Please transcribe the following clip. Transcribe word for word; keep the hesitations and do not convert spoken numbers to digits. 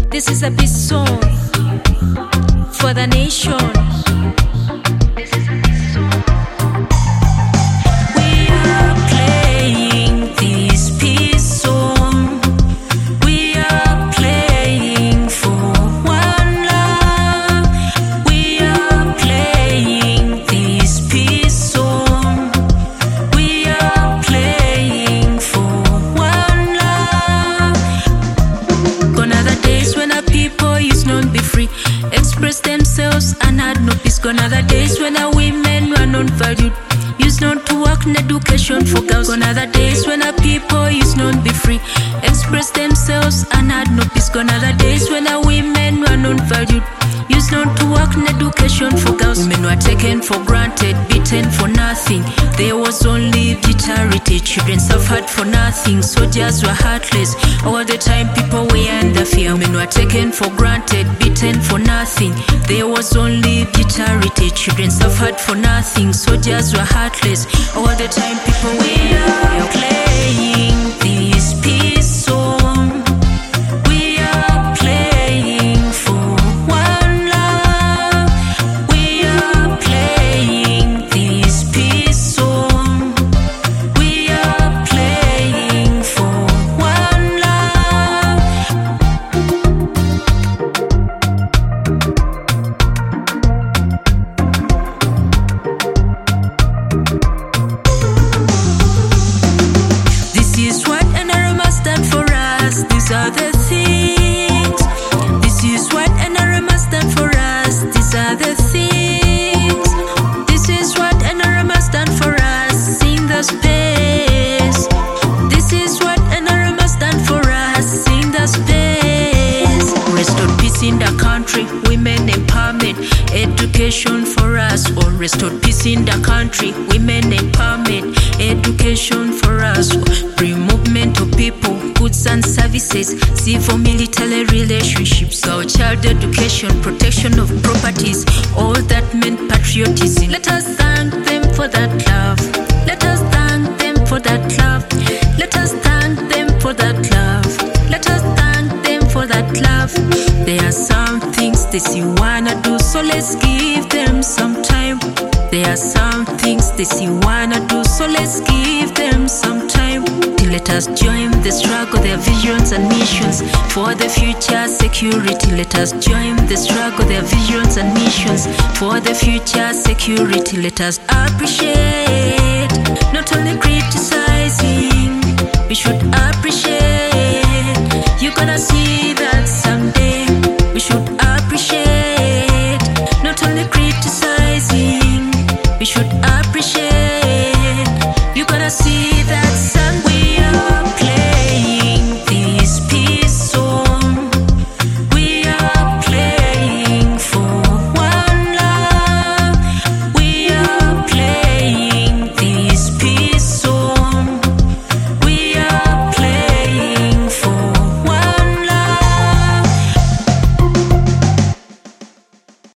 This is a peace song for the nation. Express themselves and had no peace. Gone are the days when our women were not valued, used not to work in education for girls. Gone are the days when our people used not be free, express themselves and had no peace. Gone are the days when our women were not valued, used not to work in education for girls. Women were taken for granted, beaten for nothing. There was only brutality. Children suffered for nothing. Soldiers were heartless. All the time people were under fear. Women were taken for granted, beaten for nothing. There was only brutality. Children suffered for nothing. Soldiers were heartless. All the time people were playing this peace song. We are playing for one love. We are playing this peace song. We are playing for one love. This is what N R M has done for us. These are the things. This is what N R M has done for us. These are the things. This is what N R M has done for us in the space. This is what N R M has done for us in the space. Restored peace in the country, women empowerment, education for us. Or restored peace in the country, women empowerment, education for us. Free movement of people, goods and services, civil military relationships, our child education, protection of properties, all that meant patriotism. Let us thank them for that love. Let us thank them for that love. Let us thank them for that love. Let us thank them for that love. There are some things they see wanna do, so let's give them some time. There are some things they see wanna do, so let's give them some time. Till let us join the struggle, their visions and missions for the future security. Let us join the struggle, their visions and missions for the future security. Let us appreciate, not only criticizing. We should appreciate. You're gonna see that someday.